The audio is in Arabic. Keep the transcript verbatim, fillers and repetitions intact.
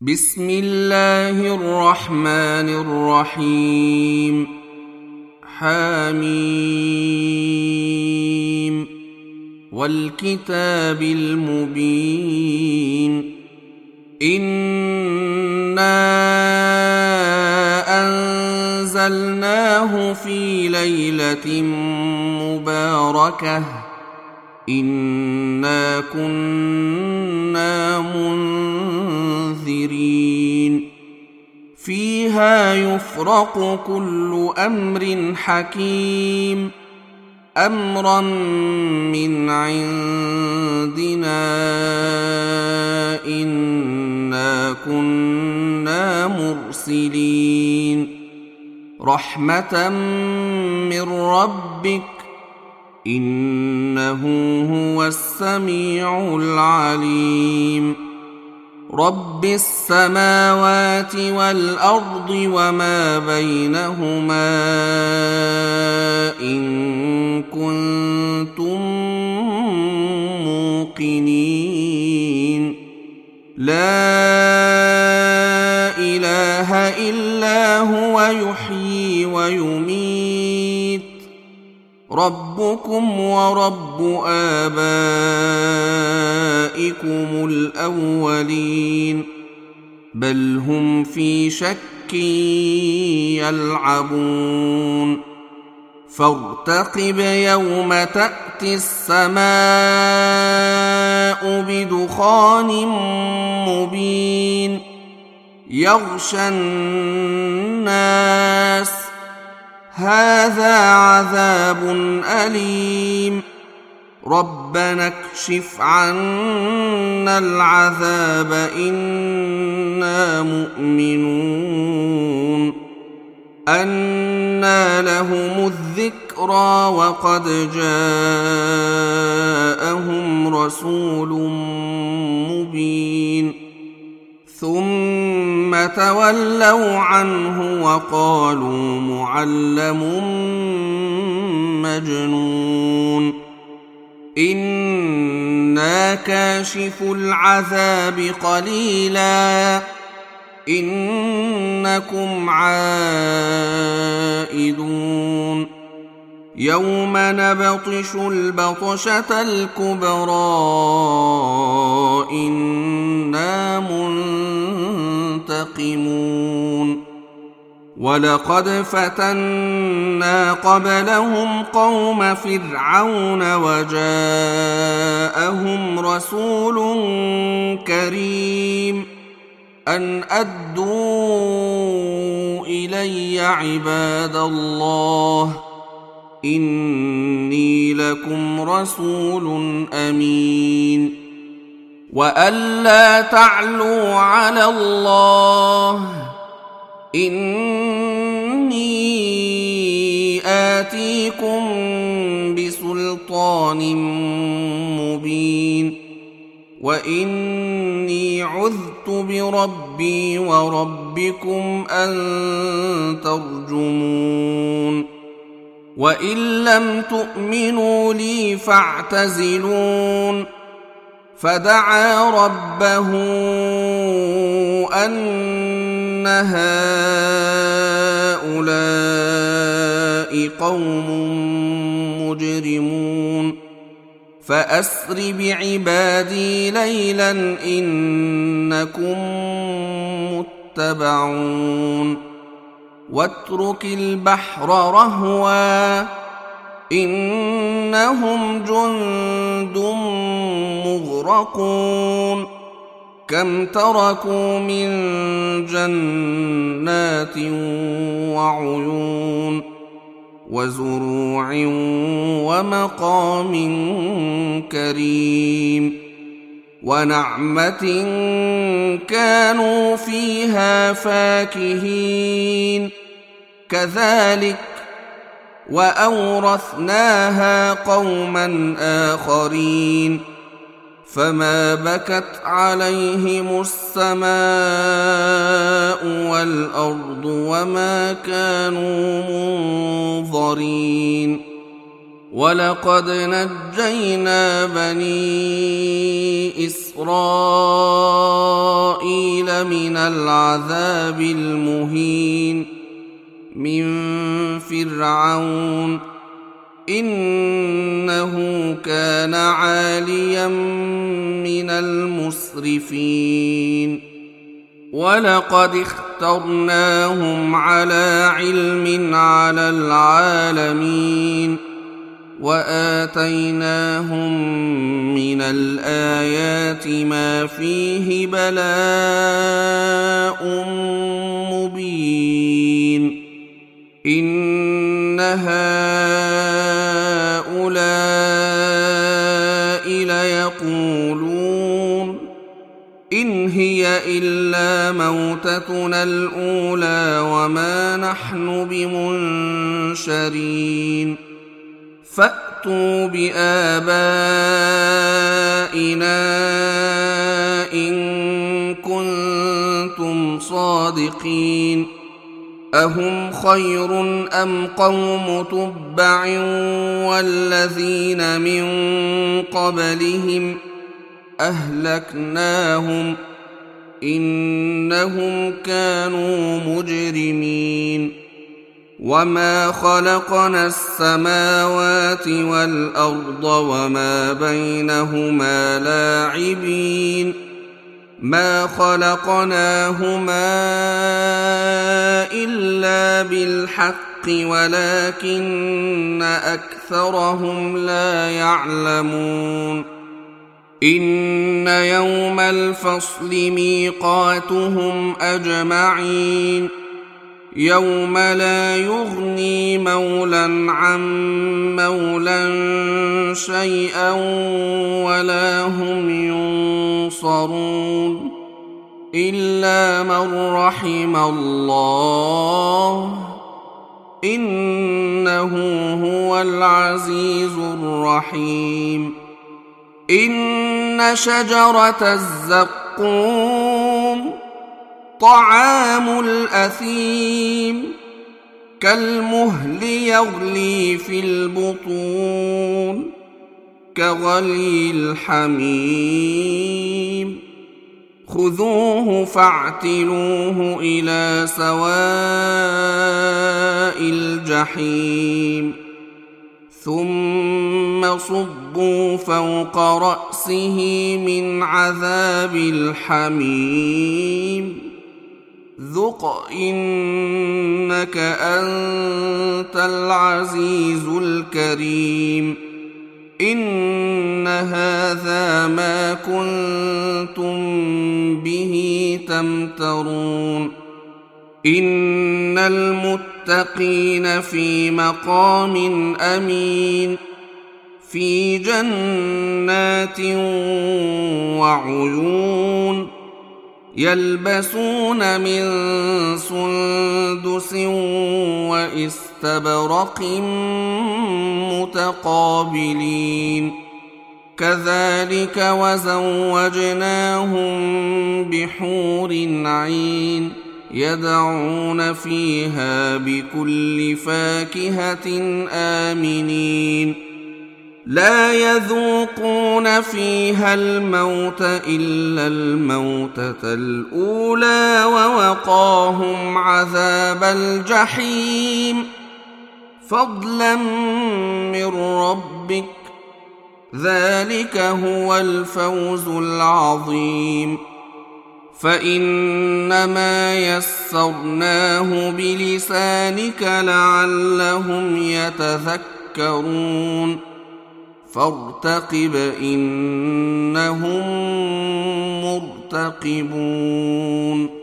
بسم الله الرحمن الرحيم. حميم والكتاب المبين. إنا أنزلناه في ليلة مباركة إنا كنا منذرين فيها يفرق كل أمر حكيم أمرا من عندنا إنا كنا مرسلين رحمة من ربك إنه هو السميع العليم. رب السماوات والأرض وما بينهما إن كنتم موقنين. لا إله إلا هو يحيي ويميت ربكم ورب آبائكم الأولين بل هم في شك يلعبون. فارتقب يوم تأتي السماء بدخان مبين يغشى الناس هذا عذاب أليم ربنا اكشف عنا العذاب إنا مؤمنون. أنى لهم الذكرى وقد جاءهم رسول مبين ثم تولوا عنه وقالوا معلم مجنون. إنا كاشف العذاب قليلا إنكم عائدون. يوم نبطش البطشة الكبرى إنا منتقمون. ولقد فتنا قبلهم قوم فرعون وجاءهم رسول كريم أن أدوا إلي عباد الله إني لكم رسول أمين وألا تعلوا على الله إني آتيكم بسلطان مبين وإني عذت بربي وربكم أن ترجمون. وإن لم تؤمنوا لي فاعتزلون. فدعا ربه أن هؤلاء قوم مجرمون فأسر بعبادي ليلا إنكم متبعون. واترك البحر رهوا إنهم جند مغرقون كم تركوا من جنات وعيون وزروع ومقام كريم ونعمة كانوا فيها فاكهين كذلك وأورثناها قوما آخرين فما بكت عليهم السماء والأرض وما كانوا منظرين. ولقد نجينا بني إسرائيل لمن العذاب المهين من فرعون إنه كان عاليا من المسرفين ولقد اخترناهم على علم على العالمين وآتيناهم من الآيات ما فيه بلاء مبين إن هؤلاء ليقولون إن هي إلا موتتنا الأولى وما نحن بمنشرين فأتوا بآبائنا إن كنتم صادقين أهم خير أم قوم تبع والذين من قبلهم أهلكناهم إنهم كانوا مجرمين وما خلقنا السماوات والأرض وما بينهما لاعبين ما خلقناهما إلا بالحق ولكن أكثرهم لا يعلمون إن يوم الفصل ميقاتهم أجمعين يوم لا يغني مولى عن مولى شيئا ولا هم ينصرون إلا من رحم الله إنه هو العزيز الرحيم إن شجرة الزقوم طعام الأثيم كالمهل يغلي في البطون كغلي الحميم خذوه فاعتلوه إلى سواء الجحيم ثم صبوا فوق رأسه من عذاب الحميم ذق إنك أنت العزيز الكريم إن هذا ما كنتم به تمترون إن المتقين في مقام أمين في جنات وعيون يلبسون من سندس واستبرق متقابلين كذلك وزوجناهم بحور عين يدعون فيها بكل فاكهة آمنين لا يذوقون فيها الموت إلا الموتة الأولى ووقاهم عذاب الجحيم فضلا من ربك ذلك هو الفوز العظيم فإنما يسرناه بلسانك لعلهم يتذكرون فارتقب إنهم مرتقبون